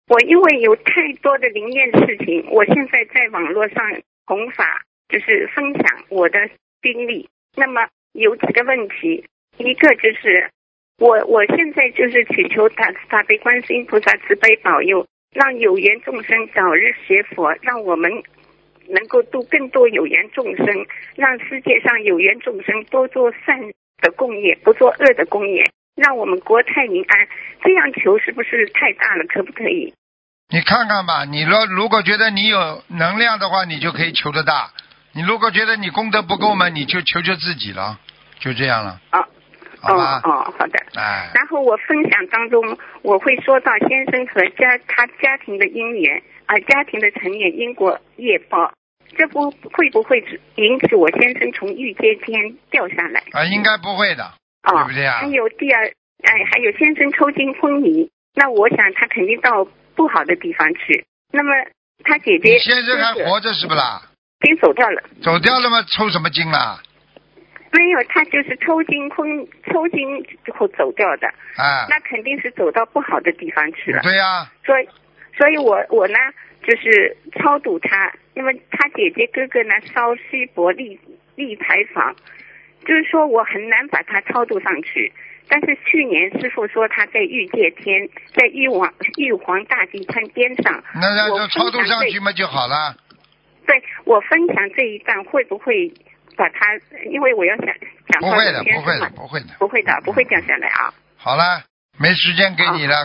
我因为有太多的灵验事情，我现在在网络上弘法，就是分享我的经历。那么有几个问题，一个就是我现在就是祈求大悲观世音菩萨慈悲保佑，让有缘众生早日学佛，让我们能够度更多有缘众生，让世界上有缘众生多做善的功业，不做恶的功业，让我们国泰民安。这样求是不是太大了？可不可以？ 你看看吧，你如果觉得你有能量的话，你就可以求得大；你如果觉得你功德不够嘛，你就求求自己了，就这样了。好吧。 好的。 哎。 然后我分享当中，我会说到先生和他家庭的因缘家庭的成员因果业报，这会不会引起我先生从欲界天掉下来？ 应该不会的，对不对啊？ 还有还有先生抽筋昏迷，那我想他肯定到不好的地方去。那么他姐姐， 你先生还活着是不啦？ 已经走掉了。 走掉了吗？抽什么筋啦？ 没有，他就是抽筋之后走掉的。那肯定是走到不好的地方去了。 对呀。 所以我呢就是超度他，因为他姐姐哥哥呢烧锡箔立牌坊，就是说我很难把他超度上去。但是去年师父说他在欲界天，在玉皇大帝餐边上， 那就超度上去嘛就好了。 对，我分享这一段会不会把他，因为我要讲不会的， 不会掉下来啊。 好了，没时间给你了。